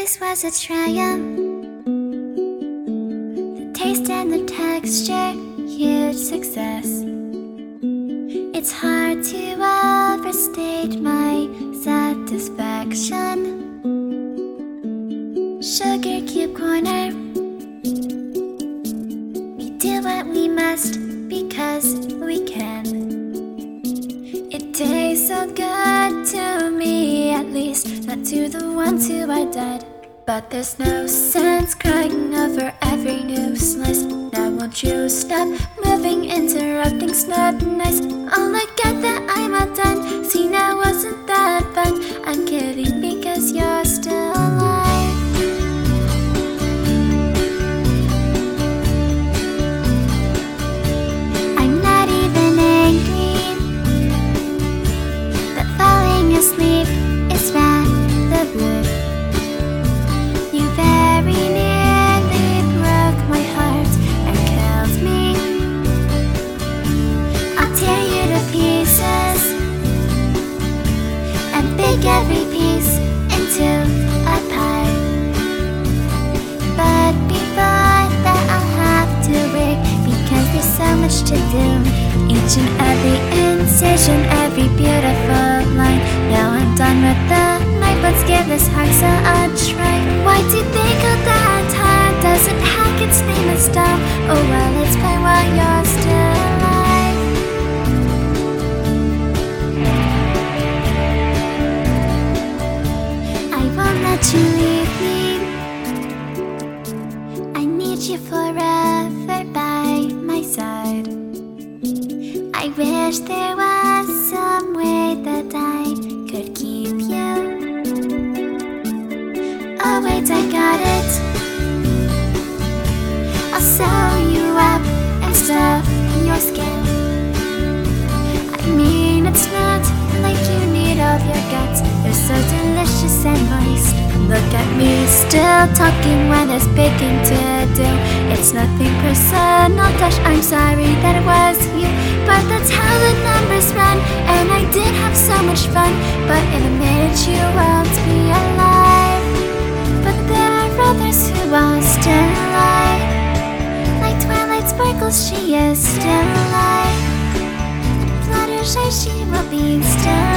This was a triumph. The taste and the texture, huge success. It's hard to overstate my satisfaction. Sugar Cube Corner. We do what we must because we can. It tastes so good to me, at least not to the ones who are dead. But there's no sense crying over every new slice. Now won't you stop moving, interrupting's not nice. Oh, look at that, I'm all done. See, now wasn't that fun? I'm kidding because you're still alive. I'm not even angry, but falling asleep is rather rude. You very nearly broke my heart and killed me. I'll tear you to pieces and bake every piece into a pie. But before that I'll have to work because there's so much to do. Each and every incision, every beautiful line. Now I'm done with the knife, let's give this hearse a try. Why do they call that hard? Does it hack its name is dumb? Oh well, let's play while you're still alive. I won't let you leave me. I need you forever by my side. I wish there was some way that I could keep you. Oh wait, I got it. I'll sew you up and stuff your skin. I mean, it's not like you need all your guts. They're so delicious and moist. Look at me still talking when there's baking to do. It's nothing personal, Tosh, I'm sorry that it was you. But that's how the numbers run, and I did have so much fun. But in a minute you won't be alive. But there are others who are still alive. Like Twilight Sparkles, she is still alive. And Fluttershy, she will be still